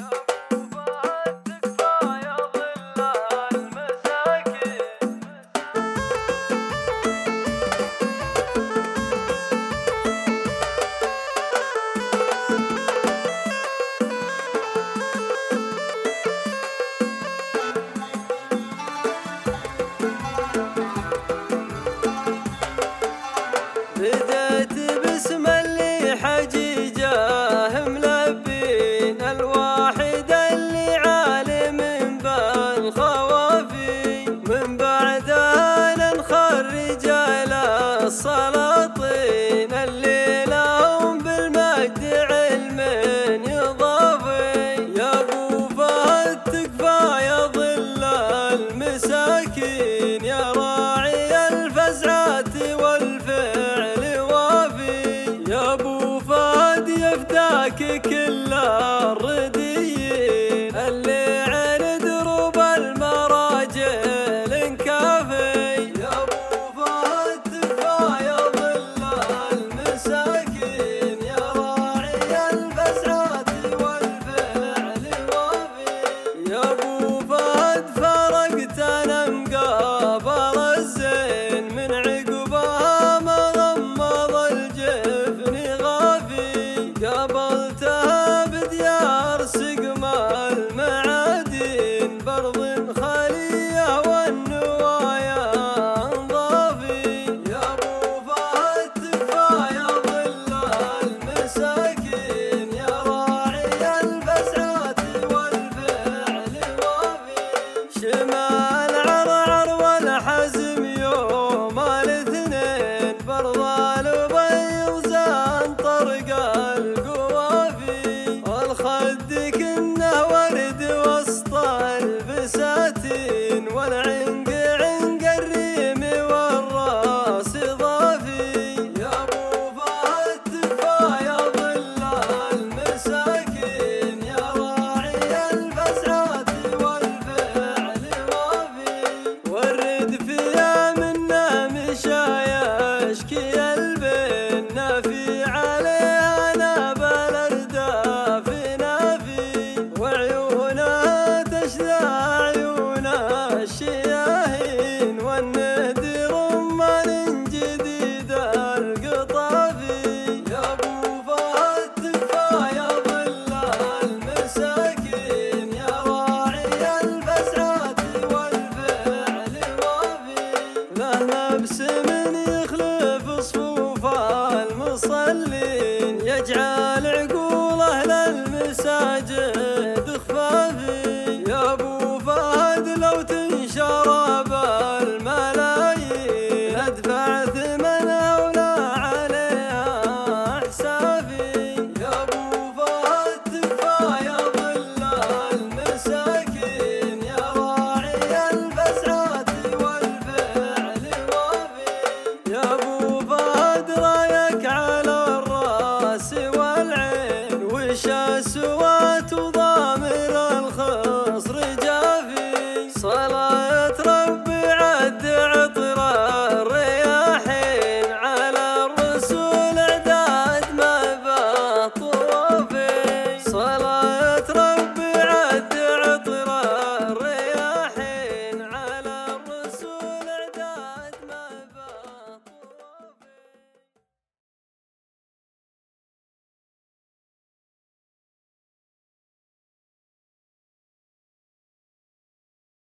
بديت باسم اللي حجيجه ملبين الواحد اللي عالم بالخوافي، من بعدها ننخر رجال السلاطين اللي لهم بالمجد علم يضافي. يا ابو فهد تكفى يا ظل المساكين، يا راعي الفزعات والفعل وافي. يا ابو فهد يفداك كل الرديين اللي عين دروب المراجل انكافي. يا ابو فهد تكفى يا ظل المساكين، يا راعي الفزعات والفعل وافي. يا ابو فهد فرقت انا مقابل الزين، من عقبها ما غمض الجفن غافي. قابلتها بديار سقم المعادن، برض خالية والنوايا انضافي. يا ابو فهد تكفى يا ظل المساكين، يا راعي الفزعات والفعل وافي. شمال عرعر والحزم يوم الاثنين، برضال وبيض زان طرق القوافي. والخد كنه ورد وسط البساتين، والعنق عنق الريم والراس ضافي. يا ابو فهد تكفى يا ظل المساكين، يا راعي الفزعات والفعل وافي. ورد فيها منا مشايا اشكي البن، نافي عليها نابل ارداف نافي. وعيونها تشذى عيون الشياهين، والنهد رمان جديد القطافي. يا ابو فهد تكفى يا ظل المساكين، يا راعي الفزعات والفعل وافي. له لبس من يخلف صفوف المصلين، يجعل عقوله للمساجد خفافي. يا ابو فهد لو تنشر بالملايين، ادفع ثمنها ولا عليها حسابي. يا ابو فهد تكفى يا ظل المساكين، يا راعي الفزعات والفعل وافي. يا ابو فهد رايك على الراس والعين، وش